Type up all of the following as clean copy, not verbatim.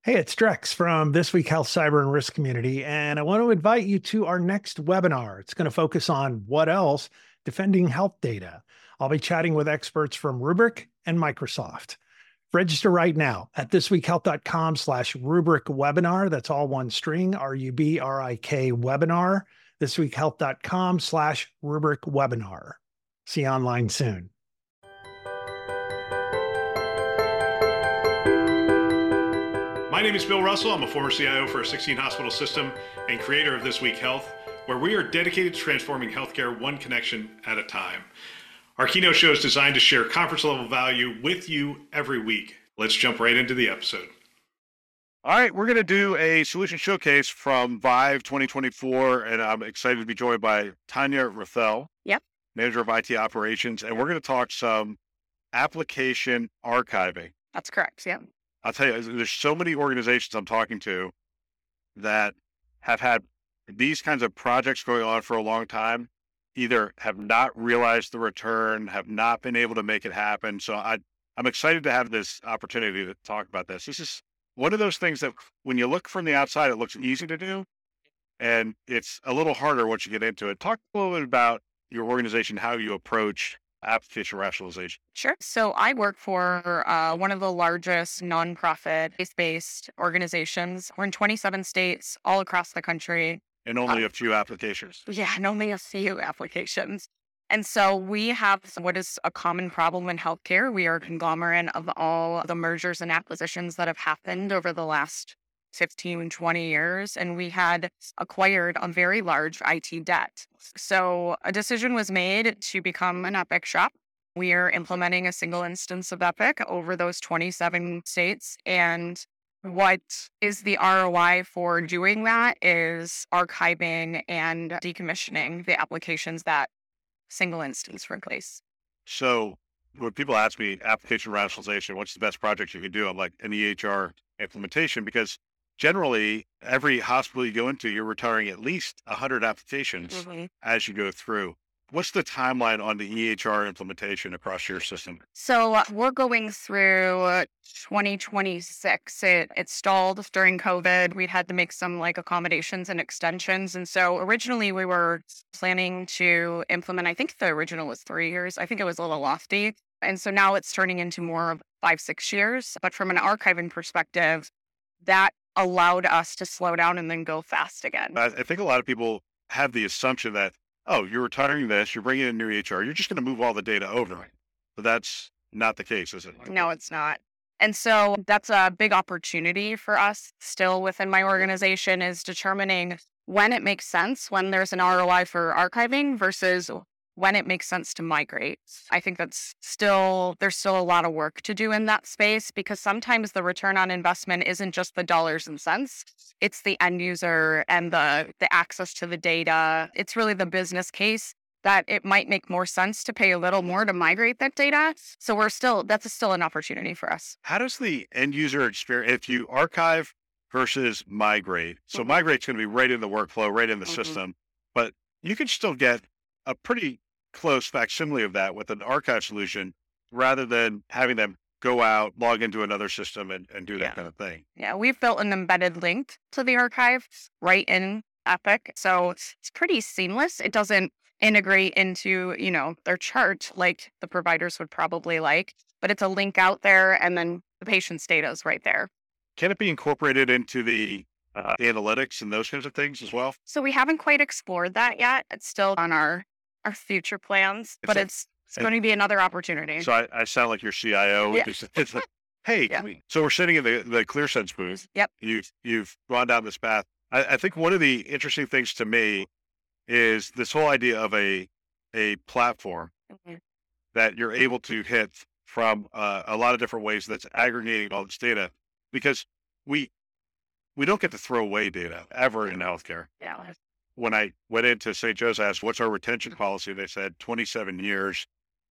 Hey, it's Drex from This Week Health Cyber and Risk Community, and I want to invite you to our next webinar. It's going to focus on what else? Defending health data. I'll be chatting with experts from Rubrik and Microsoft. Register right now at thisweekhealth.com/Rubrik webinar. That's all one string, RUBRIK webinar. Thisweekhealth.com/Rubrik webinar. See you online soon. My name is Bill Russell. I'm a former CIO for a 16-hospital system and creator of This Week Health, where we are dedicated to transforming healthcare one connection at a time. Our keynote show is designed to share conference-level value with you every week. Let's jump right into the episode. All right, we're going to do a solution showcase from Vive 2024, and I'm excited to be joined by Tanya Rethel, Manager of IT Operations, and we're going to talk some application archiving. That's correct, yeah. I'll tell you, there's so many organizations I'm talking to that have had these kinds of projects going on for a long time, either have not realized the return, have not been able to make it happen. So I'm excited to have this opportunity to talk about this. This is one of those things that when you look from the outside, it looks easy to do, and it's a little harder once you get into it. Talk a little bit about your organization, how you approach application rationalization. Sure. So I work for one of the largest nonprofit based organizations. We're in 27 states all across the country. And only a few applications. Yeah, and only a few applications. And so we have what is a common problem in healthcare. We are a conglomerate of all the mergers and acquisitions that have happened over the last 15, 20 years, and we had acquired a very large IT debt. So a decision was made to become an Epic shop. We are implementing a single instance of Epic over those 27 states. And what is the ROI for doing that is archiving and decommissioning the applications that single instance replace. So when people ask me application rationalization, what's the best project you can do? I'm like an EHR implementation, because generally, every hospital you go into, you're retiring at least 100 applications as you go through. What's the timeline on the EHR implementation across your system? So we're going through 2026. It stalled during COVID. We had to make some accommodations and extensions. And so originally we were planning to implement, I think the original was 3 years. I think it was a little lofty. And so now it's turning into more of 5-6 years. But from an archiving perspective, that allowed us to slow down and then go fast again. I think a lot of people have the assumption that, oh, you're retiring this, you're bringing in new EHR, you're just going to move all the data over. But that's not the case, is it? No, it's not. And so that's a big opportunity for us still within my organization, is determining when it makes sense, when there's an ROI for archiving versus when it makes sense to migrate. I think there's still a lot of work to do in that space, because sometimes the return on investment isn't just the dollars and cents. It's the end user and the access to the data. It's really the business case that it might make more sense to pay a little more to migrate that data. So that's still an opportunity for us. How does the end user experience, if you archive versus migrate, so migrate's going to be right in the workflow, right in the system, but you can still get a pretty close facsimile of that with an archive solution, rather than having them go out, log into another system and do that kind of thing. Yeah, we've built an embedded link to the archive right in Epic. So it's pretty seamless. It doesn't integrate into, their chart like the providers would probably like, but it's a link out there, and then the patient's data is right there. Can it be incorporated into the analytics and those kinds of things as well? So we haven't quite explored that yet. It's still on our future plans, but it's going to be another opportunity. So I sound like your CIO. Yeah. It's like, hey, so we're sitting in the ClearSense booth. Yep. You've gone down this path. I think one of the interesting things to me is this whole idea of a platform that you're able to hit from a lot of different ways that's aggregating all this data, because we don't get to throw away data ever in healthcare. Yeah. When I went into St. Joe's, asked, what's our retention policy? They said 27 years,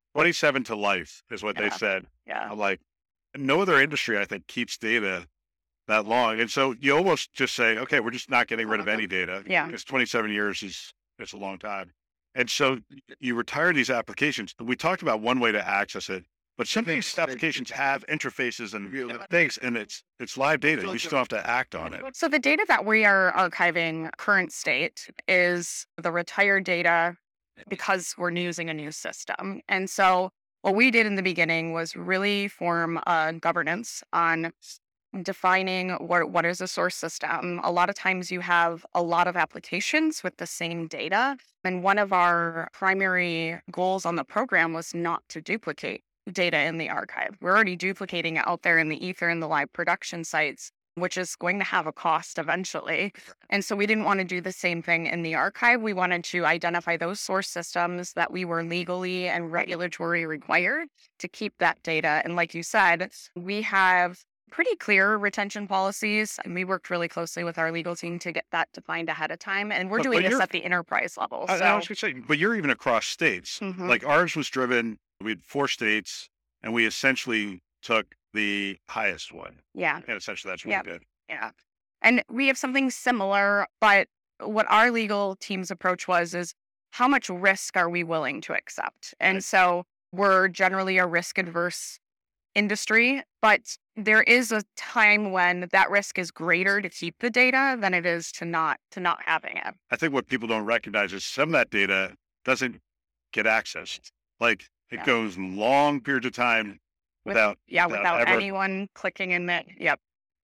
27 to life is what they said. Yeah. I'm like, no other industry, I think, keeps data that long. And so you almost just say, okay, we're just not getting rid of any data. Yeah. Because 27 years it's a long time. And so you retire these applications. We talked about one way to access it, But some of these applications have interfaces and things, and it's live data. You still have to act on it. So the data that we are archiving current state is the retired data because we're using a new system. And so what we did in the beginning was really form a governance on defining what is a source system. A lot of times you have a lot of applications with the same data. And one of our primary goals on the program was not to duplicate data in the archive. We're already duplicating it out there in the ether and the live production sites, which is going to have a cost eventually. And so we didn't want to do the same thing in the archive. We wanted to identify those source systems that we were legally and regulatory required to keep that data. And like you said, we have pretty clear retention policies, and we worked really closely with our legal team to get that defined ahead of time. And we're doing this at the enterprise level. I was going to say, but you're even across states. Mhm. Like ours was driven, we had 4 states, and we essentially took the highest one. Yeah. And essentially that's what Yep. we did. Yeah. And we have something similar, but what our legal team's approach is how much risk are we willing to accept? And Right. so we're generally a risk adverse industry, but there is a time when that risk is greater to keep the data than it is to not having it. I think what people don't recognize is some of that data doesn't get accessed. Like it Yeah. goes long periods of time without Without ever. anyone clicking in it. Yep.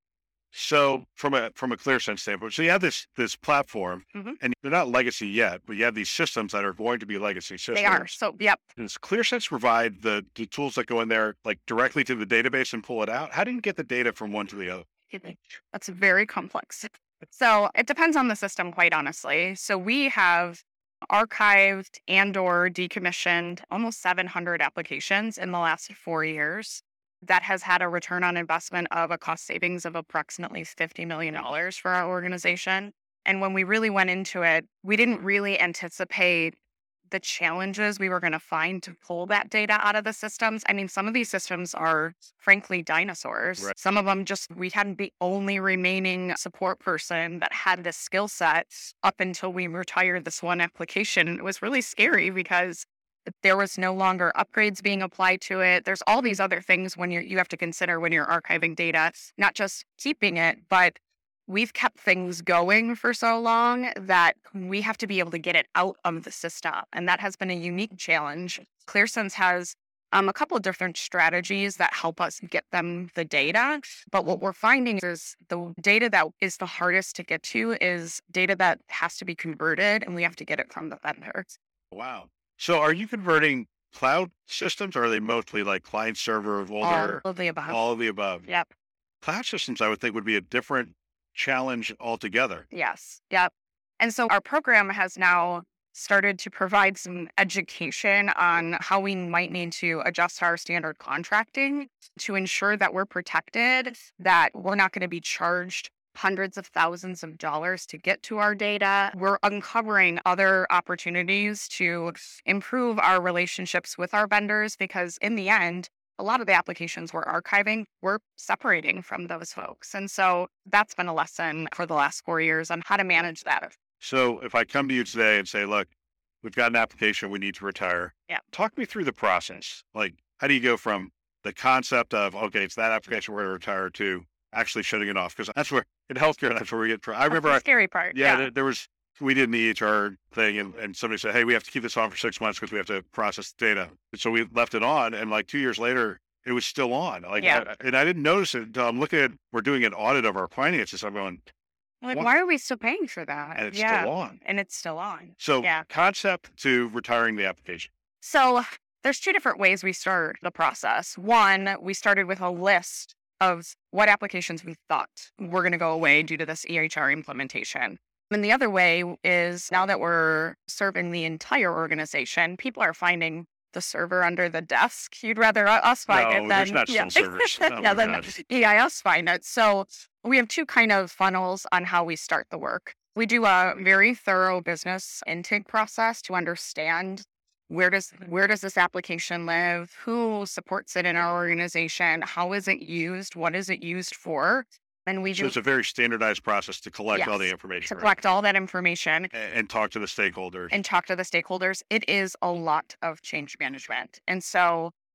So from a ClearSense standpoint, so you have this platform, Mhm. and they're not legacy yet, but you have these systems that are going to be legacy systems. They are. So yep. Does ClearSense provide the tools that go in there like directly to the database and pull it out? How do you get the data from one to the other? That's very complex. So it depends on the system, quite honestly. So we have archived and or decommissioned almost 700 applications in the last 4 years. That has had a return on investment of a cost savings of approximately $50 million for our organization. And when we really went into it, we didn't really anticipate the challenges we were going to find to pull that data out of the systems. I mean, some of these systems are frankly dinosaurs. Right. Some of them we had the only remaining support person that had this skill set up until we retired this one application. And it was really scary because there was no longer upgrades being applied to it. There's all these other things when you have to consider when you're archiving data, not just keeping it, but we've kept things going for so long that we have to be able to get it out of the system. And that has been a unique challenge. ClearSense has a couple of different strategies that help us get them the data. But what we're finding is the data that is the hardest to get to is data that has to be converted, and we have to get it from the vendor. Wow. So are you converting cloud systems, or are they mostly like client server, older? All of the above. All of the above. Yep. Cloud systems, I would think, would be a different challenge altogether. Yes. Yep. And so our program has now started to provide some education on how we might need to adjust our standard contracting to ensure that we're protected, that we're not going to be charged hundreds of thousands of dollars to get to our data. We're uncovering other opportunities to improve our relationships with our vendors because in the end, a lot of the applications we're archiving, we're separating from those folks. And so that's been a lesson for the last 4 years on how to manage that. So if I come to you today and say, look, we've got an application we need to retire. Yeah. Talk me through the process. Like, how do you go from the concept of, okay, it's that application we're going to retire to actually shutting it off? Because that's where, in healthcare, that's where we get, I remember. That's the scary part. Yeah. We did an EHR thing and somebody said, hey, we have to keep this on for 6 months because we have to process the data. And so we left it on, and like 2 years later, it was still on. Like, Yeah. and I didn't notice it until I'm looking at, we're doing an audit of our finances. I'm going, Like, What? why are we still paying for that? and it's still on. And it's still on. So Yeah. concept to retiring the application. So there's 2 different ways we start the process. One, we started with a list of what applications we thought were going to go away due to this EHR implementation. And the other way is now that we're serving the entire organization, people are finding the server under the desk. You'd rather us find No, it there's than not still servers. Oh my than God. EIS find it. So we have 2 kind of funnels on how we start the work. We do a very thorough business intake process to understand where does this application live, who supports it in our organization, how is it used, what is it used for, and we So do it's a very standardized process to collect all the Yes, information, to right? collect all that information And talk to the stakeholders. and talk to the stakeholders. It is a lot of change management. And so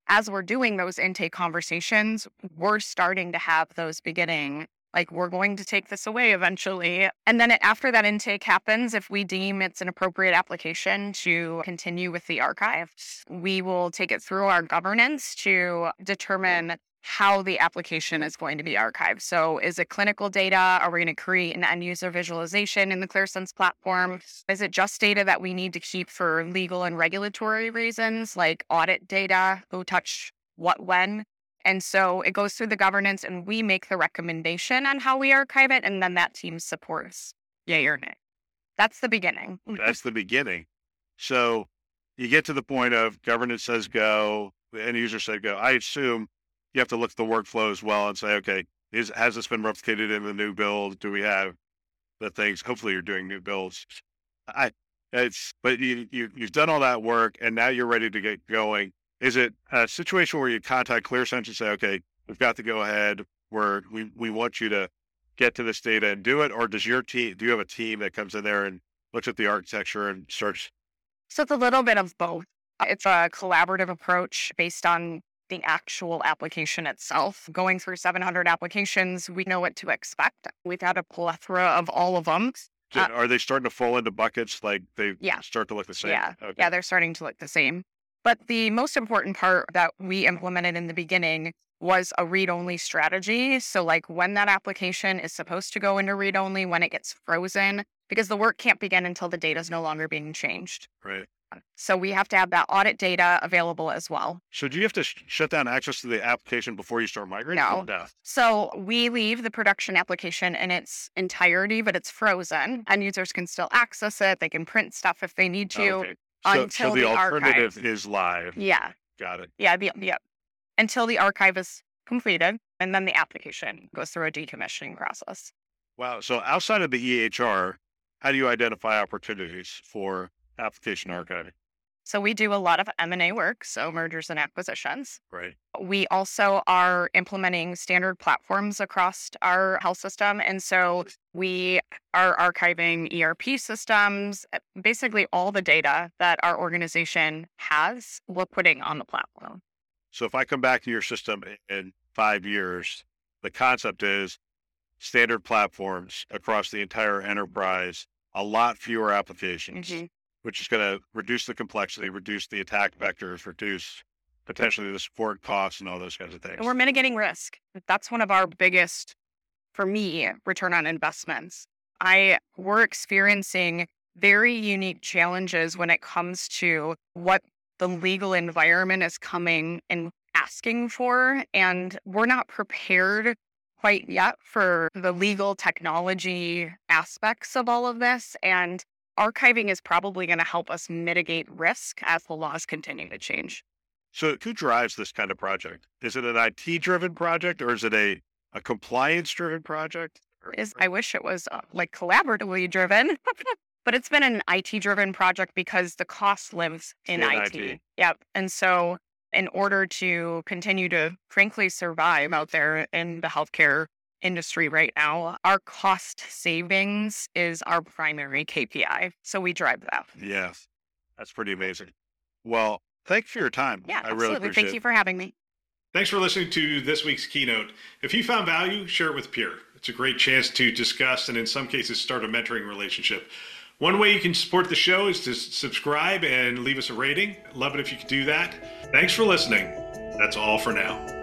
as we're doing those intake conversations, we're starting to have those beginning, like, we're going to take this away eventually. And then after that intake happens, if we deem it's an appropriate application to continue with the archive, we will take it through our governance to determine how the application is going to be archived. So is it clinical data? Are we going to create an end user visualization in the ClearSense platform? Is it just data that we need to keep for legal and regulatory reasons, like audit data, who touched what when? And so it goes through the governance and we make the recommendation on how we archive it. And then that team supports yay or nay. That's the beginning. That's the beginning. So you get to the point of governance says go, the end user said go. I assume you have to look at the workflow as well and say, okay, has this been replicated in the new build? Do we have the things? Hopefully you're doing new builds. But you've done all that work and now you're ready to get going. Is it a situation where you contact ClearSense and say, okay, we've got to go ahead, we want you to get to this data and do it? Or do you have a team that comes in there and looks at the architecture and starts? So it's a little bit of both. It's a collaborative approach based on the actual application itself. Going through 700 applications, we know what to expect. We've had a plethora of all of them. Are they starting to fall into buckets? Like they start to look the same? Yeah. Okay. Yeah, they're starting to look the same. But the most important part that we implemented in the beginning was a read-only strategy. So like when that application is supposed to go into read-only, when it gets frozen, because the work can't begin until the data is no longer being changed. Right. So we have to have that audit data available as well. So do you have to shut down access to the application before you start migrating? No. So we leave the production application in its entirety, but it's frozen. And users can still access it. They can print stuff if they need to. Okay. Until so the alternative archive is live. Yeah. Got it. Yeah. Until the archive is completed, and then the application goes through a decommissioning process. Wow. So outside of the EHR, how do you identify opportunities for application archiving? So we do a lot of M&A work, so mergers and acquisitions. Right. We also are implementing standard platforms across our health system. And so we are archiving ERP systems, basically all the data that our organization has, we're putting on the platform. So if I come back to your system in 5 years, the concept is standard platforms across the entire enterprise, a lot fewer applications. Mm-hmm. Which is going to reduce the complexity, reduce the attack vectors, reduce potentially the support costs and all those kinds of things. And we're mitigating risk. That's one of our biggest, for me, return on investments. We're experiencing very unique challenges when it comes to what the legal environment is coming and asking for. And we're not prepared quite yet for the legal technology aspects of all of this. And archiving is probably going to help us mitigate risk as the laws continue to change. So who drives this kind of project? Is it an IT-driven project or is it a compliance-driven project? I wish it was like collaboratively driven, but it's been an IT-driven project because the cost lives in IT. Yep. And so in order to continue to frankly survive out there in the healthcare industry right now, our cost savings is our primary KPI. So we drive that. Yes. That's pretty amazing. Well, thanks for your time. Yeah, I absolutely. really appreciate it. Thank you for having me. Thanks for listening to this week's keynote. If you found value, share it with a peer. It's a great chance to discuss and in some cases start a mentoring relationship. One way you can support the show is to subscribe and leave us a rating. Love it if you could do that. Thanks for listening. That's all for now.